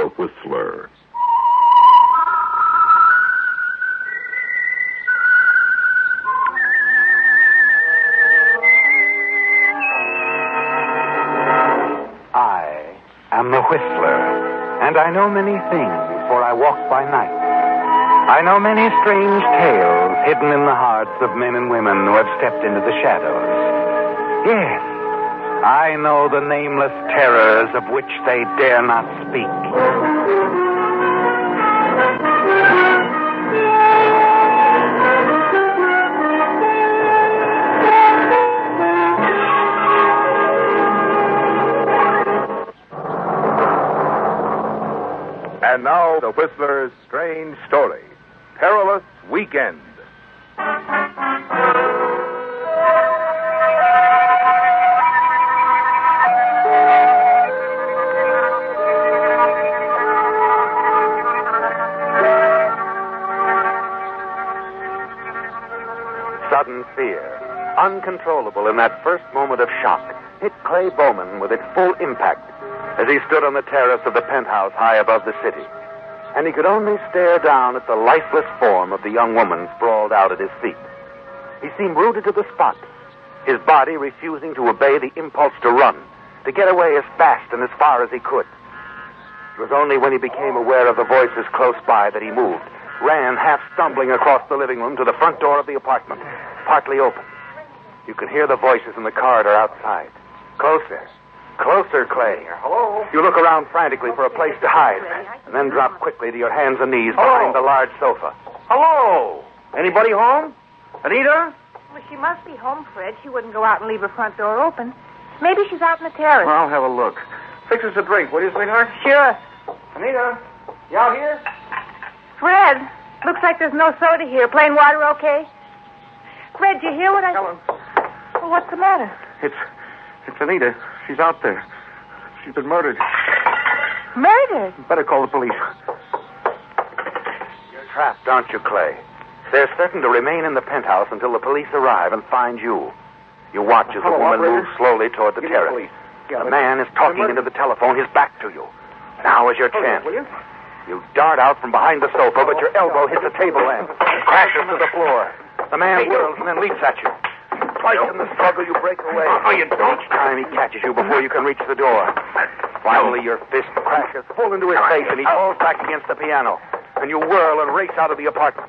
The Whistler. I am the Whistler, and I know many things, for I walk by night. I know many strange tales hidden in the hearts of men and women who have stepped into the shadows. Yes, I know the nameless terrors of which they dare not speak. And now, the Whistler's strange story, Perilous Weekend. Sudden fear, uncontrollable in that first moment of shock, hit Clay Bowman with its full impact as he stood on the terrace of the penthouse high above the city. And he could only stare down at the lifeless form of the young woman sprawled out at his feet. He seemed rooted to the spot, his body refusing to obey the impulse to run, to get away as fast and as far as he could. It was only when he became aware of the voices close by that he moved, ran half stumbling across the living room to the front door of the apartment, partly open. You could hear the voices in the corridor outside. Closer. Closer, Clay. Hello? You look around frantically for a place to hide, and then drop quickly to your hands and knees behind the large sofa. Hello? Anybody home? Anita? Well, she must be home, Fred. She wouldn't go out and leave her front door open. Maybe she's out in the terrace. I'll have a look. Fix us a drink, will you, sweetheart? Sure. Anita, you out here? Fred, looks like there's no soda here. Plain water, okay? Fred, do you hear what I... Helen. Well, what's the matter? It's Anita. She's out there. She's been murdered. Murdered? Better call the police. You're trapped, aren't you, Clay? They're certain to remain in the penthouse until the police arrive and find you. You watch as the woman moves slowly toward the terrace. The man is talking into the telephone, his back to you. Now is your chance. Will you? You dart out from behind the sofa, but your elbow hits a table lamp and crashes to the floor. The man whirls and then leaps at you. Twice in the struggle, you break away. Oh, you don't. Each time he catches you before you can reach the door. Finally, your fist crashes full into his face, and he falls back against the piano. And you whirl and race out of the apartment.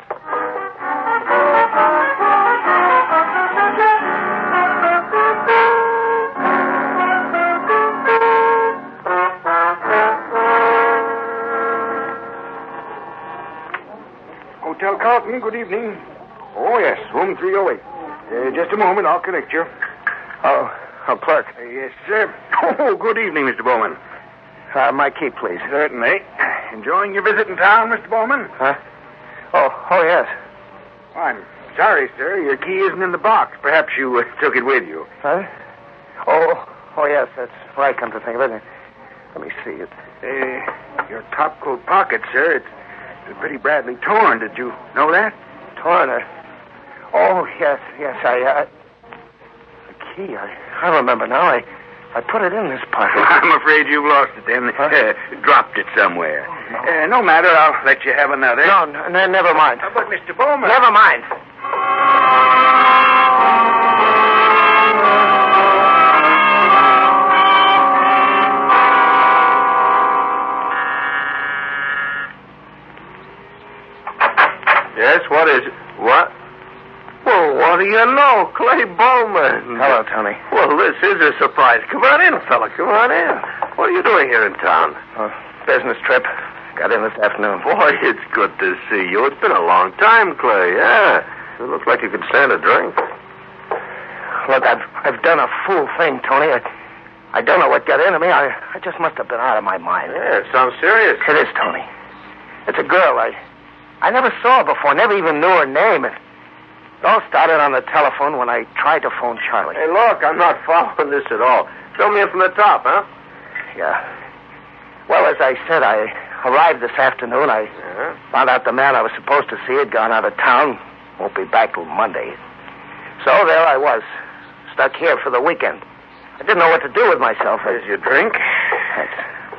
Hotel Carlton, good evening. Oh, yes, room 308. Just a moment, I'll connect you. Clerk. Yes, sir. Oh, good evening, Mr. Bowman. My key, please. Certainly. Enjoying your visit in town, Mr. Bowman? Huh? Oh, yes. I'm sorry, sir. Your key isn't in the box. Perhaps you took it with you. Huh? Oh, yes, that's right, come to think of it. Let me see it. Your topcoat pocket, sir. It's pretty badly torn. Did you know that? Torn? Oh, yes, the key, I remember now. I put it in this pocket. I'm afraid you've lost it then. Huh? Dropped it somewhere. Oh, no matter. I'll let you have another. No, never mind. But, Mr. Bowman... Never mind. Yes, what is it? What? Well, what do you know? Clay Bowman. Hello, Tony. Well, this is a surprise. Come on in, fella. Come on in. What are you doing here in town? Business trip. Got in this afternoon. Boy, it's good to see you. It's been a long time, Clay. Yeah. It looks like you could stand a drink. Look, I've done a fool thing, Tony. I don't know what got into me. I just must have been out of my mind. Yeah, it sounds serious. It is, Tony. It's a girl I never saw her before, never even knew her name. It all started on the telephone when I tried to phone Charlie. Hey, look, I'm not following this at all. Fill me in from the top, huh? Yeah. Well, as I said, I arrived this afternoon. I found out the man I was supposed to see had gone out of town. Won't be back till Monday. So there I was, stuck here for the weekend. I didn't know what to do with myself. Here's your drink. Thanks.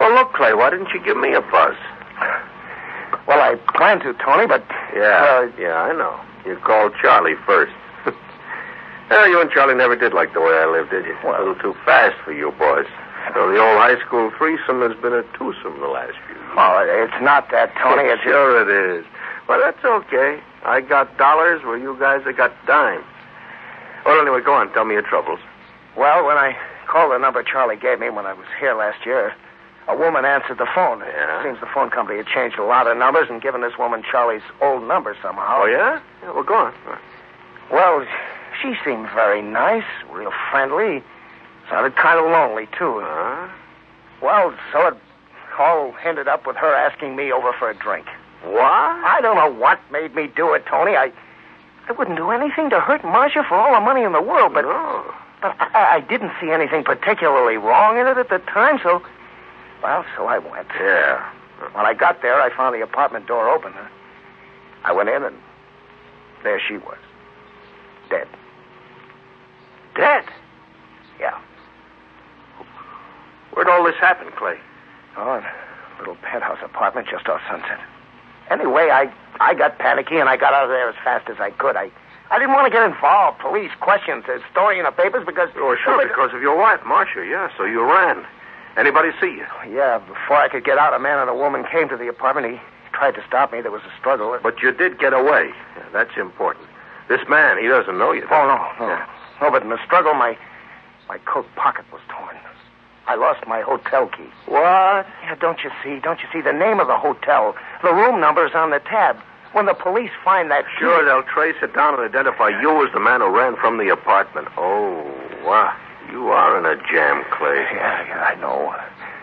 Well, look, Clay, why didn't you give me a buzz? Well, I planned to, Tony, but... Yeah, I know. You called Charlie first. Well, you and Charlie never did like the way I lived, did you? Well, a little too fast for you boys. So the old high school threesome has been a twosome the last few years. Oh, it's not that, Tony. It's Sure it is. Well, that's okay. I got dollars where you guys have got dimes. Well, anyway, go on. Tell me your troubles. Well, when I called the number Charlie gave me when I was here last year, a woman answered the phone. Yeah? It seems the phone company had changed a lot of numbers and given this woman Charlie's old number somehow. Oh, yeah? Yeah, well, go on. Well, she seemed very nice, real friendly. Sounded kind of lonely, too. Well, so it all ended up with her asking me over for a drink. What? I don't know what made me do it, Tony. I wouldn't do anything to hurt Marcia for all the money in the world, but... No. But I didn't see anything particularly wrong in it at the time, so... Well, so I went. Yeah. When I got there, I found the apartment door open. I went in, and there she was. Dead. Dead? Yeah. Where'd all this happen, Clay? Oh, in a little penthouse apartment just off Sunset. Anyway, I got panicky, and I got out of there as fast as I could. I didn't want to get involved. Police, questions, a story in the papers because... Oh, sure, because of your wife, Marcia, yeah. So you ran. Anybody see you? Yeah, before I could get out, a man and a woman came to the apartment. He tried to stop me. There was a struggle. But you did get away. Yeah, that's important. This man, he doesn't know you. Oh, no. Yeah. No, but in the struggle, my coat pocket was torn. I lost my hotel key. What? Yeah, don't you see? The name of the hotel, the room number's on the tab. When the police find that key... Sure, they'll trace it down and identify you as the man who ran from the apartment. Oh, wow. You are in a jam, Clay. Yeah, I know.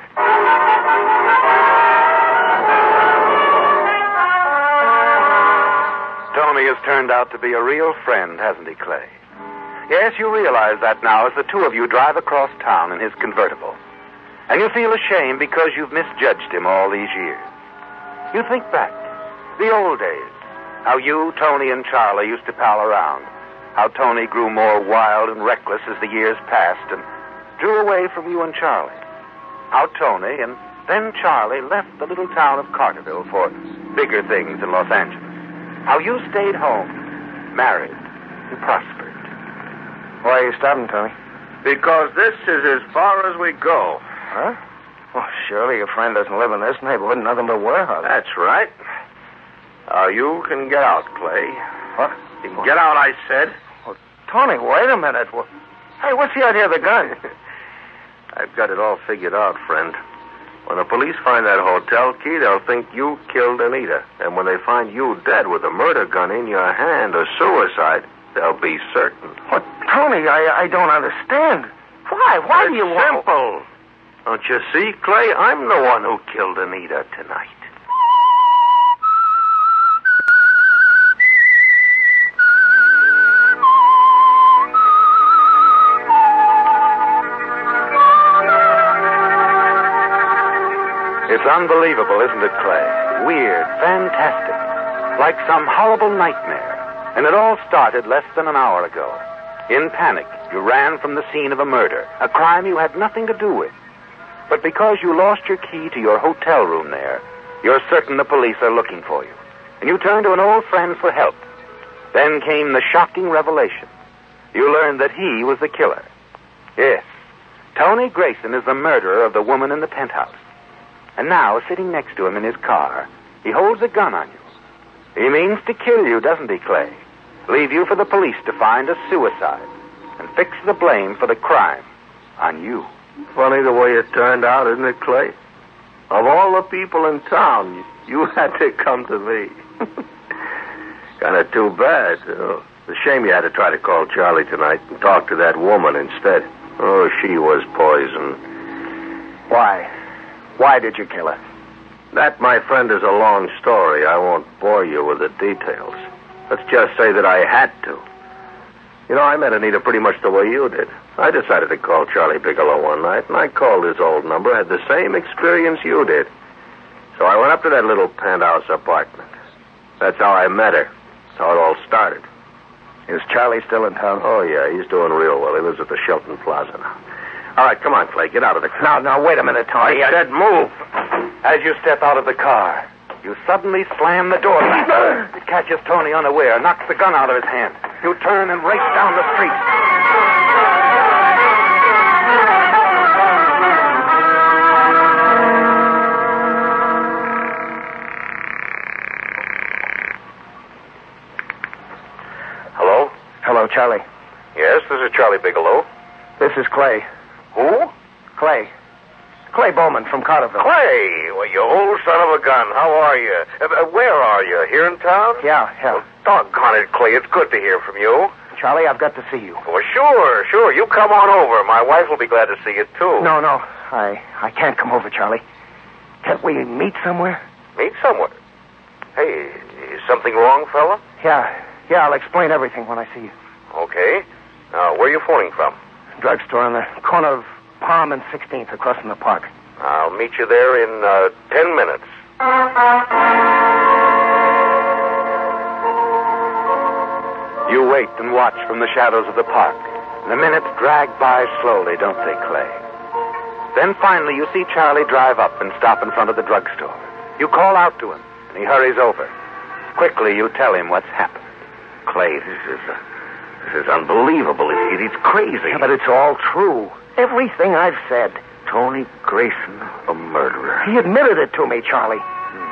Tony has turned out to be a real friend, hasn't he, Clay? Yes, you realize that now as the two of you drive across town in his convertible. And you feel ashamed because you've misjudged him all these years. You think back. The old days. How you, Tony, and Charlie used to pal around. How Tony grew more wild and reckless as the years passed and drew away from you and Charlie. How Tony and then Charlie left the little town of Carterville for bigger things in Los Angeles. How you stayed home, married, and prospered. Why are you stopping, Tony? Because this is as far as we go. Huh? Well, surely your friend doesn't live in this neighborhood. Nothing but warehouse. That's right. You can get out, Clay. What? You can get out, I said. Well, Tony, wait a minute. Hey, what's the idea of the gun? I've got it all figured out, friend. When the police find that hotel key, they'll think you killed Anita. And when they find you dead with a murder gun in your hand or suicide, they'll be certain. What, Tony, I don't understand. Why? Why do you want... Simple. Don't you see, Clay? I'm the one who killed Anita tonight. It's unbelievable, isn't it, Clay? Weird, fantastic. Like some horrible nightmare. And it all started less than an hour ago. In panic, you ran from the scene of a murder, a crime you had nothing to do with. But because you lost your key to your hotel room there, you're certain the police are looking for you. And you turn to an old friend for help. Then came the shocking revelation. You learned that he was the killer. Yes, Tony Grayson is the murderer of the woman in the penthouse. And now, sitting next to him in his car, he holds a gun on you. He means to kill you, doesn't he, Clay? Leave you for the police to find a suicide and fix the blame for the crime on you. Funny the way it turned out, isn't it, Clay? Of all the people in town, you had to come to me. Kind of too bad. Oh, it's a shame you had to try to call Charlie tonight and talk to that woman instead. Oh, she was poison. Why? Why did you kill her? That, my friend, is a long story. I won't bore you with the details. Let's just say that I had to. You know, I met Anita pretty much the way you did. I decided to call Charlie Bigelow one night, and I called his old number, had the same experience you did. So I went up to that little penthouse apartment. That's how I met her. That's how it all started. Is Charlie still in town? Oh, yeah, he's doing real well. He lives at the Shelton Plaza now. All right, come on, Clay. Get out of the car. No, wait a minute, Tony. I said move. As you step out of the car, you suddenly slam the door back. It catches Tony unaware, knocks the gun out of his hand. You turn and race down the street. Hello? Hello, Charlie. Yes, this is Charlie Bigelow. This is Clay. Who? Clay Bowman from Carterville. Clay! Well, you old son of a gun. How are you? Where are you? Here in town? Yeah. Doggone it, Clay. It's good to hear from you. Charlie, I've got to see you. Well, sure. You come on over. My wife will be glad to see you, too. No. I can't come over, Charlie. Can't we meet somewhere? Meet somewhere? Hey, is something wrong, fella? Yeah, I'll explain everything when I see you. Okay. Now, where are you phoning from? Drugstore on the corner of Palm and 16th across from the park. I'll meet you there in 10 minutes. You wait and watch from the shadows of the park. The minutes drag by slowly, don't they, Clay? Then finally you see Charlie drive up and stop in front of the drugstore. You call out to him, and he hurries over. Quickly, you tell him what's happened. Clay, this is unbelievable. It's crazy. Yeah, but it's all true. Everything I've said. Tony Grayson, a murderer. He admitted it to me, Charlie.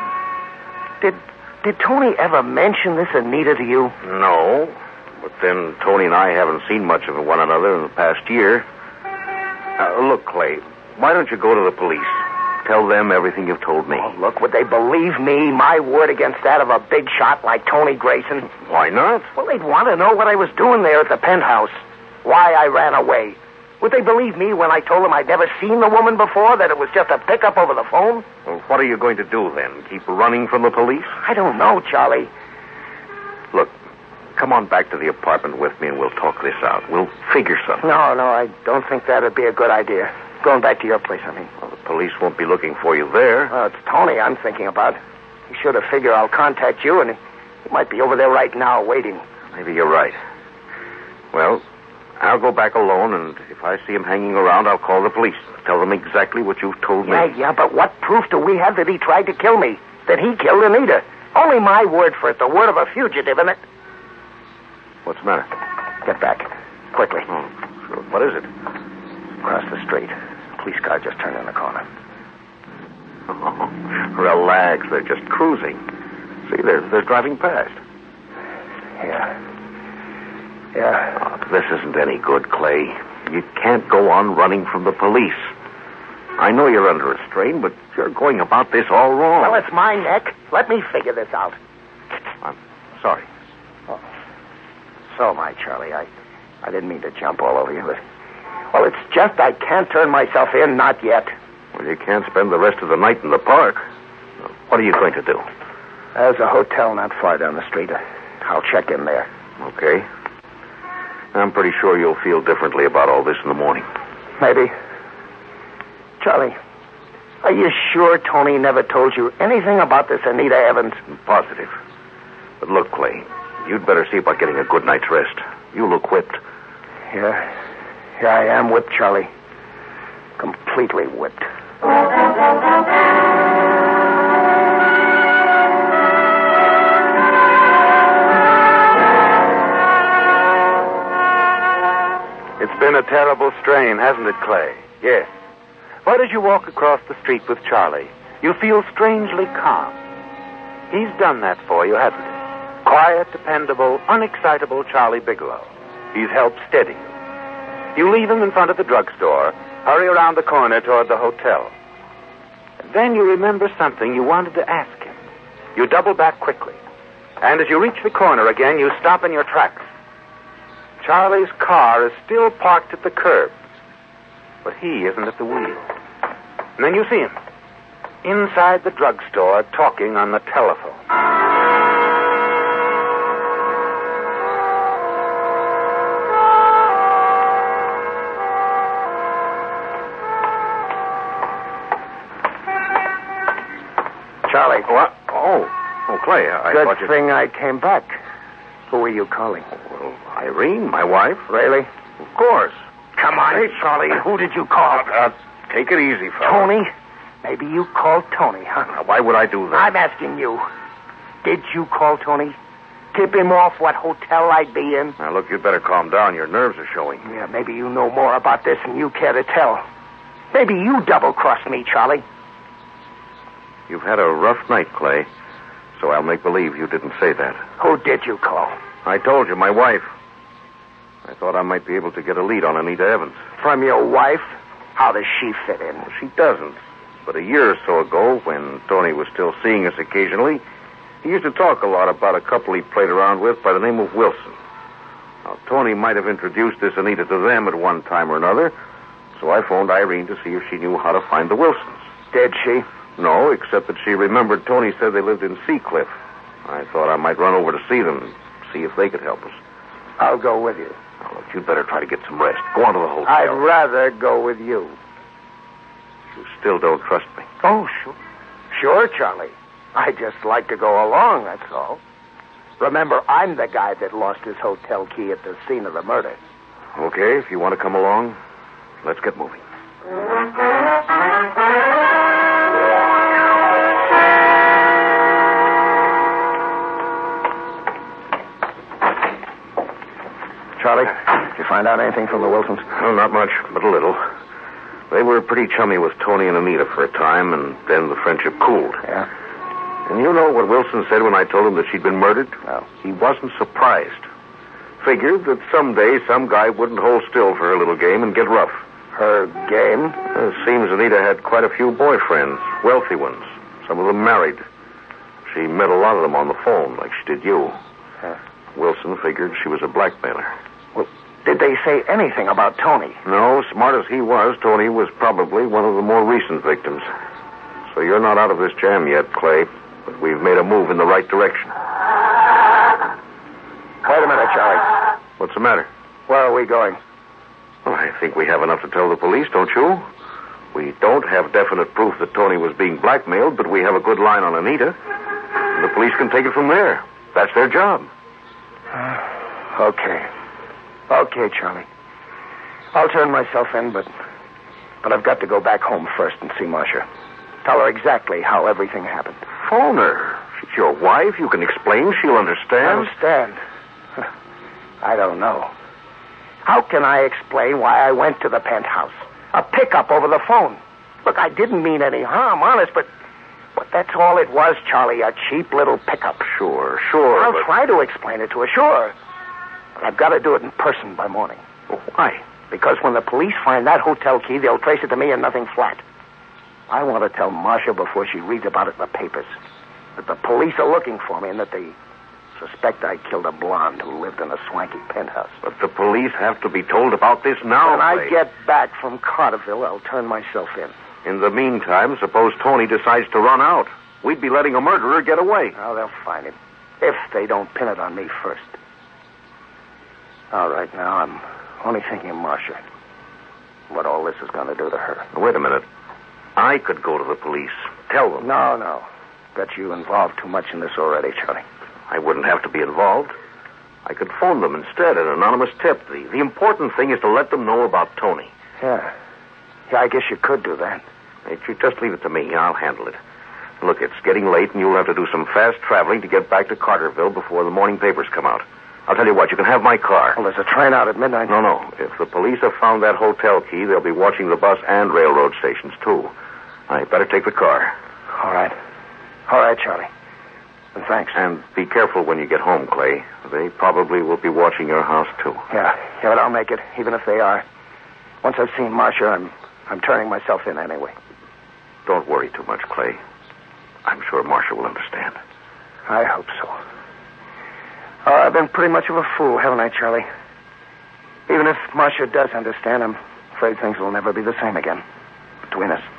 Did Tony ever mention this Anita to you? No. But then Tony and I haven't seen much of one another in the past year. Look, Clay, why don't you go to the police? Tell them everything you've told me. Oh, look, would they believe me, my word against that of a big shot like Tony Grayson? Why not? Well, they'd want to know what I was doing there at the penthouse. Why I ran away. Would they believe me when I told them I'd never seen the woman before, that it was just a pickup over the phone? Well, what are you going to do then? Keep running from the police? I don't know, Charlie. Look, come on back to the apartment with me and we'll talk this out. We'll figure something. No, I don't think that'd be a good idea. Going back to your place, I mean. Well, the police won't be looking for you there. Well, it's Tony I'm thinking about. He should have figured I'll contact you, and he might be over there right now waiting. Maybe you're right. Well, I'll go back alone, and if I see him hanging around, I'll call the police. Tell them exactly what you've told me. Yeah, but what proof do we have that he tried to kill me? That he killed Anita? Only my word for it, the word of a fugitive, isn't it? What's the matter? Get back. Quickly. Oh, sure. What is it? Across the street. Police car just turned in the corner. Oh, relax. They're just cruising. See, they're driving past. Yeah. Oh, this isn't any good, Clay. You can't go on running from the police. I know you're under a strain, but you're going about this all wrong. Well, it's my neck. Let me figure this out. I'm sorry. Oh. So am I, Charlie. I didn't mean to jump all over you, but... Well, it's just I can't turn myself in, not yet. Well, you can't spend the rest of the night in the park. What are you going to do? There's a hotel not far down the street. I'll check in there. Okay. I'm pretty sure you'll feel differently about all this in the morning. Maybe. Charlie, are you sure Tony never told you anything about this Anita Evans? I'm positive. But look, Clay, you'd better see about getting a good night's rest. You look whipped. Yeah, I am whipped, Charlie. Completely whipped. It's been a terrible strain, hasn't it, Clay? Yes. But as you walk across the street with Charlie, you feel strangely calm. He's done that for you, hasn't he? Quiet, dependable, unexcitable Charlie Bigelow. He's helped steady you. You leave him in front of the drugstore, hurry around the corner toward the hotel. And then you remember something you wanted to ask him. You double back quickly. And as you reach the corner again, you stop in your tracks. Charlie's car is still parked at the curb, but he isn't at the wheel. And then you see him inside the drugstore talking on the telephone. Charlie. What? Oh, Clay, I Good thought you... thing I came back. Who are you calling? Well, Irene, my wife. Really? Of course. Come come on. Hey, Charlie. Who did you call? Take it easy, fella. Tony? Maybe you called Tony, huh? Now, why would I do that? I'm asking you. Did you call Tony? Tip him off what hotel I'd be in? Now, look, you'd better calm down. Your nerves are showing. Yeah, maybe you know more about this than you care to tell. Maybe you double-crossed me, Charlie. You've had a rough night, Clay, so I'll make believe you didn't say that. Who did you call? I told you, my wife. I thought I might be able to get a lead on Anita Evans. From your wife? How does she fit in? Well, she doesn't. But a year or so ago, when Tony was still seeing us occasionally, he used to talk a lot about a couple he played around with by the name of Wilson. Now, Tony might have introduced this Anita to them at one time or another, so I phoned Irene to see if she knew how to find the Wilsons. Did she? No, except that she remembered Tony said they lived in Seacliff. I thought I might run over to see them, see if they could help us. I'll go with you. Now, look, you'd better try to get some rest. Go on to the hotel. I'd rather go with you. You still don't trust me. Oh, sure. Sure, Charlie. I just like to go along, that's all. Remember, I'm the guy that lost his hotel key at the scene of the murder. Okay, if you want to come along, let's get moving. Charlie, did you find out anything from the Wilsons? Well, not much, but a little. They were pretty chummy with Tony and Anita for a time, and then the friendship cooled. Yeah? And you know what Wilson said when I told him that she'd been murdered? No. He wasn't surprised. Figured that someday some guy wouldn't hold still for her little game and get rough. Her game? It seems Anita had quite a few boyfriends, wealthy ones, some of them married. She met a lot of them on the phone, like she did you. Huh. Wilson figured she was a blackmailer. Well, did they say anything about Tony? No, smart as he was, Tony was probably one of the more recent victims. So you're not out of this jam yet, Clay, but we've made a move in the right direction. Wait a minute, Charlie. What's the matter? Where are we going? Well, I think we have enough to tell the police, don't you? We don't have definite proof that Tony was being blackmailed, but we have a good line on Anita. And the police can take it from there. That's their job. Okay. Okay, Charlie. I'll turn myself in, but I've got to go back home first and see Marcia. Tell her exactly how everything happened. Phone her. She's your wife. You can explain. She'll understand. Understand? I don't know. How can I explain why I went to the penthouse? A pickup over the phone. Look, I didn't mean any harm, honest, but that's all it was, Charlie, a cheap little pickup. Sure. I'll try to explain it to her, sure. But I've got to do it in person by morning. Well, why? Because when the police find that hotel key, they'll trace it to me and nothing flat. I want to tell Marcia before she reads about it in the papers that the police are looking for me and that they suspect I killed a blonde who lived in a swanky penthouse. But the police have to be told about this now. When I get back from Carterville, I'll turn myself in. In the meantime, suppose Tony decides to run out. We'd be letting a murderer get away. Oh, they'll find him. If they don't pin it on me first. All right, now I'm only thinking of Marcia. What all this is going to do to her. Wait a minute. I could go to the police. Tell them. No. Bet you involved too much in this already, Charlie. I wouldn't have to be involved. I could phone them instead, an anonymous tip. The important thing is to let them know about Tony. Yeah, I guess you could do that. Hey, you just leave it to me. I'll handle it. Look, it's getting late, and you'll have to do some fast traveling to get back to Carterville before the morning papers come out. I'll tell you what, you can have my car. Well, there's a train out at midnight. No. If the police have found that hotel key, they'll be watching the bus and railroad stations, too. I better take the car. All right, Charlie. And thanks. And be careful when you get home, Clay. They probably will be watching your house, too. Yeah, but I'll make it, even if they are. Once I've seen Marcia, I'm turning myself in anyway. Don't worry too much, Clay. I'm sure Marcia will understand. I hope so. Oh, I've been pretty much of a fool, haven't I, Charlie? Even if Marcia does understand, I'm afraid things will never be the same again between us.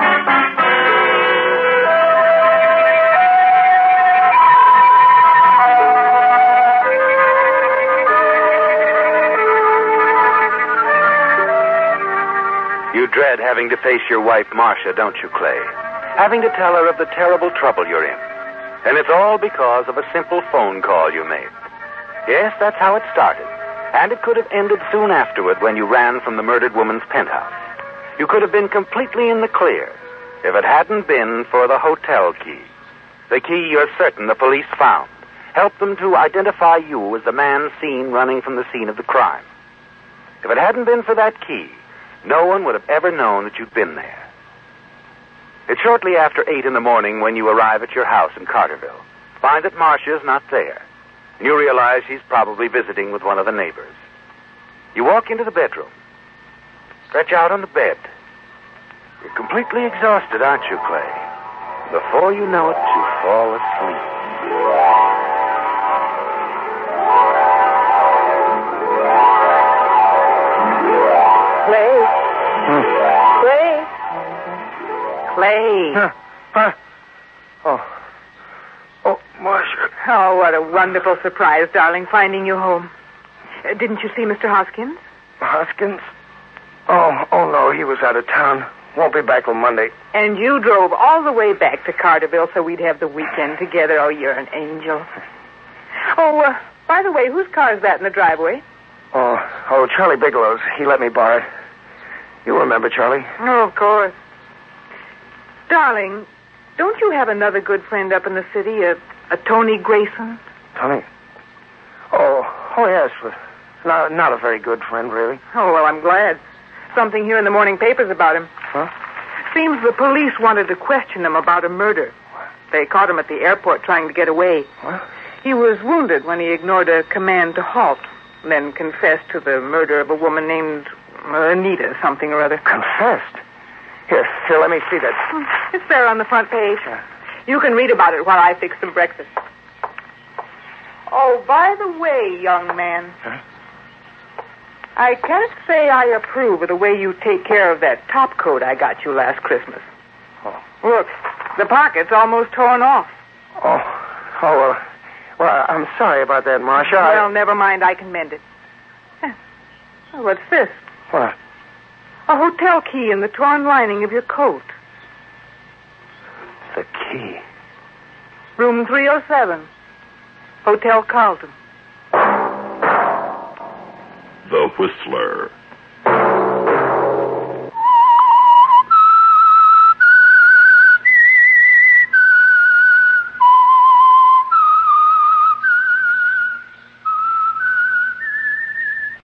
You dread having to face your wife, Marcia, don't you, Clay? Having to tell her of the terrible trouble you're in. And it's all because of a simple phone call you made. Yes, that's how it started. And it could have ended soon afterward when you ran from the murdered woman's penthouse. You could have been completely in the clear if it hadn't been for the hotel key. The key you're certain the police found helped them to identify you as the man seen running from the scene of the crime. If it hadn't been for that key, no one would have ever known that you'd been there. It's shortly after 8 in the morning when you arrive at your house in Carterville. Find that Marcia's not there. And you realize she's probably visiting with one of the neighbors. You walk into the bedroom. Stretch out on the bed. You're completely exhausted, aren't you, Clay? Before you know it, you fall asleep. Clay. Huh? Oh, Marcia. Oh, what a wonderful surprise, darling, finding you home. Didn't you see Mr. Hoskins? Hoskins? Oh, no, he was out of town. Won't be back till Monday. And you drove all the way back to Carterville so we'd have the weekend together. Oh, you're an angel. Oh, by the way, whose car is that in the driveway? Oh, Charlie Bigelow's. He let me borrow it. You remember Charlie? Oh, of course. Darling, don't you have another good friend up in the city, a Tony Grayson? Tony? Oh, yes, but not a very good friend, really. Oh, well, I'm glad. Something here in the morning papers about him. Huh? Seems the police wanted to question him about a murder. They caught him at the airport trying to get away. What? He was wounded when he ignored a command to halt, then confessed to the murder of a woman named Anita something or other. Confessed? Here, let me see that. It's there on the front page. You can read about it while I fix some breakfast. Oh, by the way, young man. Huh? I can't say I approve of the way you take care of that top coat I got you last Christmas. Oh. Look, the pocket's almost torn off. Well, I'm sorry about that, Marcia. Well, never mind. I can mend it. Oh, what's this? What? A hotel key in the torn lining of your coat. The key. Room 307. Hotel Carlton. The Whistler.